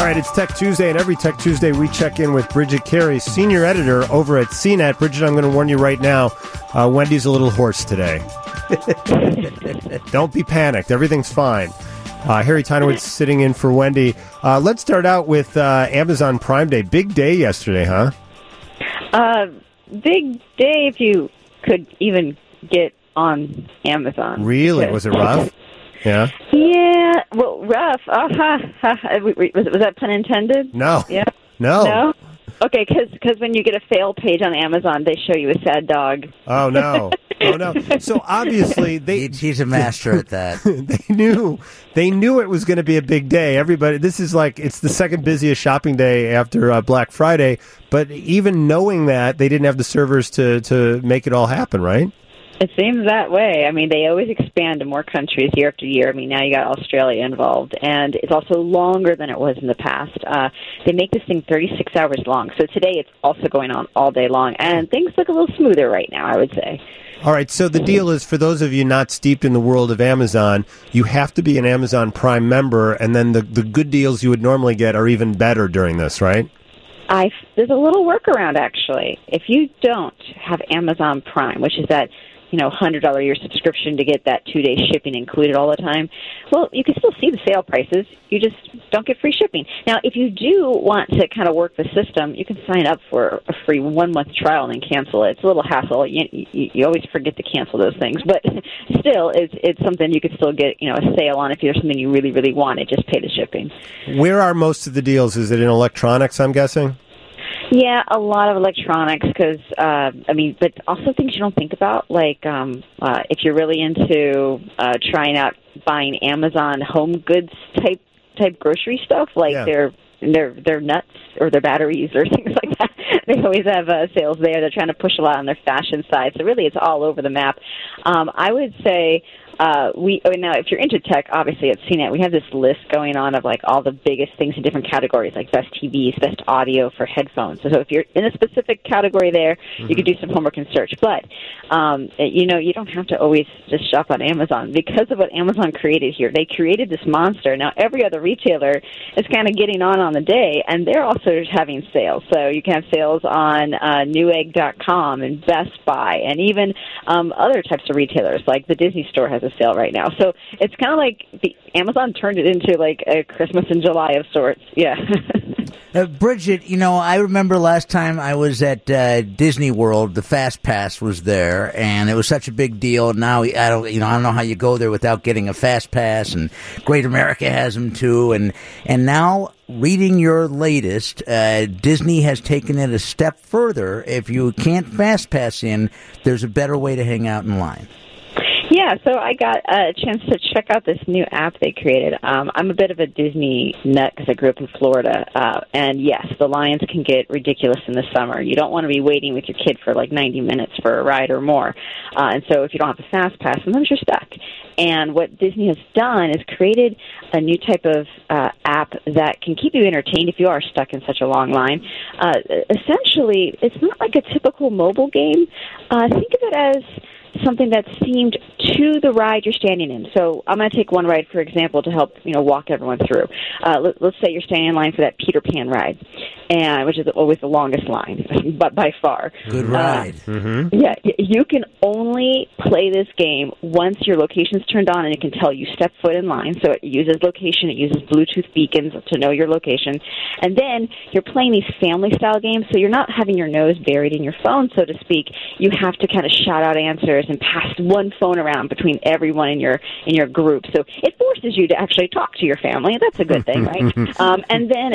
right, it's Tech Tuesday, and every Tech Tuesday we check in with Bridget Carey, senior editor over at CNET. Bridget, I'm going to warn you right now, Wendy's a little hoarse today. Don't be panicked. Everything's fine. Harry Tynowitz sitting in for Wendy. Let's start out with Amazon Prime Day. Big day yesterday, huh? Big day if you could even get on Amazon. Really? Was it rough? Yeah. Yeah. Well, rough. Was that pun intended? No. Yeah. No. Okay, because when you get a fail page on Amazon, they show you a sad dog. Oh no. So obviously he's a master at that. They knew it was going to be a big day. Everybody, this is like it's the second busiest shopping day after Black Friday. But even knowing that, they didn't have the servers to make it all happen, right? It seems that way. I mean, they always expand to more countries year after year. I mean, now you got Australia involved, and it's also longer than it was in the past. They make this thing 36 hours long, so today it's also going on all day long, and things look a little smoother right now, I would say. All right, so the deal is, for those of you not steeped in the world of Amazon, you have to be an Amazon Prime member, and then the good deals you would normally get are even better during this, right? There's a little workaround, actually. If you don't have Amazon Prime, which is that $100 a year subscription to get that 2-day shipping included all the time, well, you can still see the sale prices. You just don't get free shipping. Now, if you do want to kind of work the system, you can sign up for a free 1-month trial and then cancel it. It's a little hassle. You always forget to cancel those things, but still, it's something you could still get a sale on if there's something you really, really wanted. Just pay the shipping. Where are most of the deals? Is it in electronics, I'm guessing? Yeah, a lot of electronics because, but also things you don't think about, like if you're really into trying out buying Amazon home goods type grocery stuff, like their nuts or their batteries or things like that. They always have sales there. They're trying to push a lot on their fashion side. So really, it's all over the map. I would say now if you're into tech, obviously at CNET, we have this list going on of like all the biggest things in different categories, like best TVs, best audio for headphones. So if you're in a specific category there, you could do some homework and search. But you don't have to always just shop on Amazon because of what Amazon created here. They created this monster. Now every other retailer is kind of getting on the day, and they're also having sales. So you can have sales on Newegg.com and Best Buy, and even other types of retailers, like the Disney Store has a sale right now. So it's kind of like Amazon turned it into like a Christmas in July of sorts. Yeah. Bridget, I remember last time I was at Disney World, the Fast Pass was there, and it was such a big deal. Now I don't know how you go there without getting a Fast Pass, and Great America has them too. And now, reading your latest, Disney has taken it a step further. If you can't Fast Pass in, there's a better way to hang out in line. Yeah, so I got a chance to check out this new app they created. I'm a bit of a Disney nut because I grew up in Florida. And yes, the lines can get ridiculous in the summer. You don't want to be waiting with your kid for like 90 minutes for a ride or more. And so if you don't have a Fast Pass, sometimes you're stuck. And what Disney has done is created a new type of app that can keep you entertained if you are stuck in such a long line. Essentially, it's not like a typical mobile game. Think of it as something that's themed to the ride you're standing in. So I'm going to take one ride, for example, to help walk everyone through. Let's say you're standing in line for that Peter Pan ride, and which is always the longest line, but by far. Good ride. Yeah, you can only play this game once your location's turned on, and it can tell you step foot in line. So it uses location, it uses Bluetooth beacons to know your location, and then you're playing these family-style games. So you're not having your nose buried in your phone, so to speak. You have to kind of shout out answers and pass one phone around between everyone in your group. So it forces you to actually talk to your family. That's a good thing, right? And then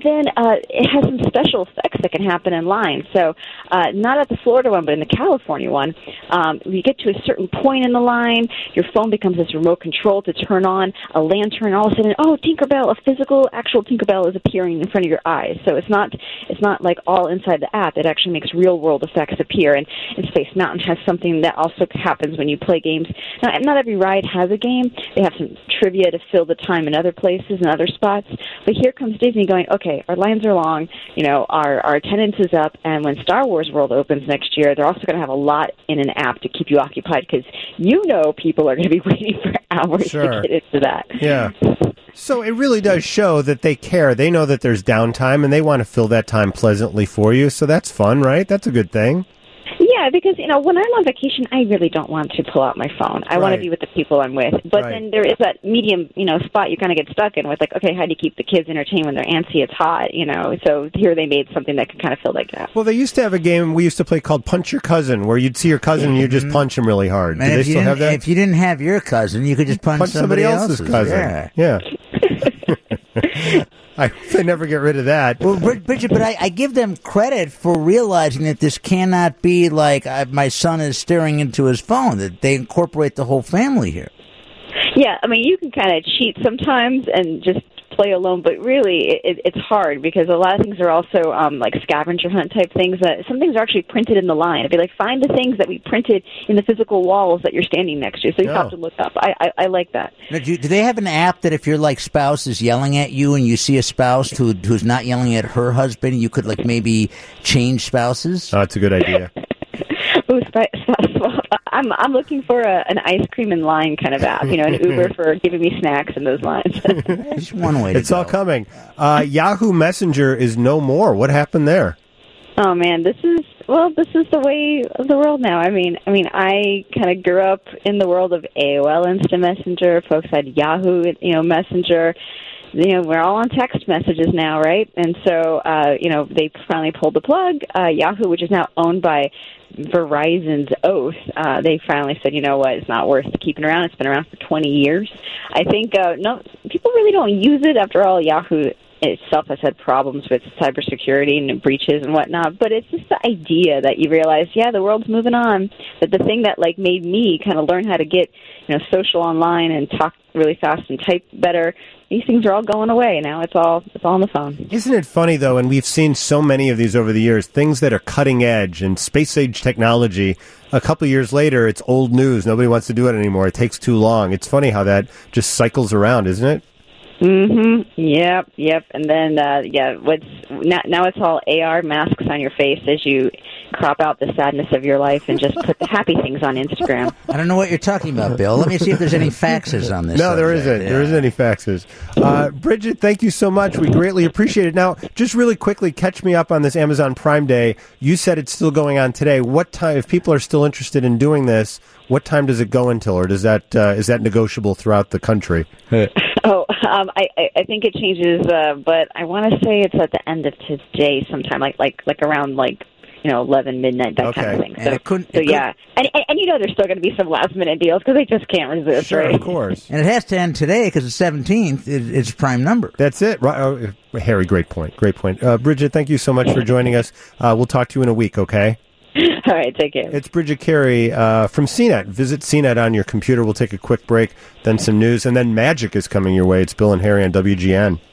it has some special effects that can happen in line. So not at the Florida one, but in the California one, you get to a certain point in the line, your phone becomes this remote control to turn on a lantern. All of a sudden, Tinkerbell, a physical, actual Tinkerbell is appearing in front of your eyes. So it's not like all inside the app. It actually makes real world effects appear. And Space Mountain has something that also happens when you play games. Now, not every ride has a game. They have some trivia to fill the time in other places and other spots. But here comes Disney going, okay, our lines are long, our attendance is up, and when Star Wars World opens next year, they're also going to have a lot in an app to keep you occupied because people are going to be waiting for hours to get into that. Yeah. So it really does show that they care. They know that there's downtime, and they want to fill that time pleasantly for you. So that's fun, right? That's a good thing. Yeah, because, when I'm on vacation, I really don't want to pull out my phone. I want to be with the people I'm with. But then there is that medium, spot you kind of get stuck in with, like, okay, how do you keep the kids entertained when they're antsy, it's hot, So here they made something that could kind of fill that gap. Well, they used to have a game we used to play called Punch Your Cousin, where you'd see your cousin and you just punch him really hard. Do they still have that? If you didn't have your cousin, you could just punch somebody else's cousin. Yeah. I hope they never get rid of that. Well, Bridget, but I give them credit for realizing that this cannot be like my son is staring into his phone, that they incorporate the whole family here. Yeah, you can kind of cheat sometimes and just play alone, but really it's hard because a lot of things are also like scavenger hunt type things. Some things are actually printed in the line. It'd be like, find the things that we printed in the physical walls that you're standing next to, so you have to look up. I like that. Now, do they have an app that if your spouse is yelling at you and you see a spouse who's not yelling at her husband, you could maybe change spouses? Oh, that's a good idea. Ooh, I'm looking for an ice cream in line kind of app, an Uber for giving me snacks in those lines. It's one way to It's all coming. Yahoo Messenger is no more. What happened there? Oh man, this is the way of the world now. I kind of grew up in the world of AOL Instant Messenger. Folks had Yahoo, Messenger. We're all on text messages now, right? And so, they finally pulled the plug. Yahoo, which is now owned by Verizon's Oath, they finally said, you know what, it's not worth keeping around. It's been around for 20 years. I think, people really don't use it. After all, Yahoo itself has had problems with cybersecurity and breaches and whatnot, but it's just the idea that you realize, the world's moving on, that the thing that made me kind of learn how to get social online and talk really fast and type better, these things are all going away now. It's all on the phone. Isn't it funny though, and we've seen so many of these over the years, things that are cutting edge and space age technology, a couple of years later it's old news. Nobody wants to do it anymore. It takes too long. It's funny how that just cycles around, isn't it? Mm-hmm. Yep. And then, now it's all AR masks on your face as you crop out the sadness of your life and just put the happy things on Instagram. I don't know what you're talking about, Bill. Let me see if there's any faxes on this. No, there isn't. Yeah. There isn't any faxes. Bridget, thank you so much. We greatly appreciate it. Now, just really quickly, catch me up on this Amazon Prime Day. You said it's still going on today. What time, if people are still interested in doing this, what time does it go until, or is that negotiable throughout the country? I think it changes, but I want to say it's at the end of today sometime, like around 11 midnight, that kind of thing. And and there's still going to be some last minute deals because they just can't resist. Sure, right? Of course. And it has to end today because the 17th it's prime number. That's it. Right, Harry, great point. Bridget, thank you so much for joining us. We'll talk to you in a week. Okay. All right, take care. It's Bridget Carey from CNET. Visit CNET on your computer. We'll take a quick break, then some news, and then Magic is coming your way. It's Bill and Harry on WGN.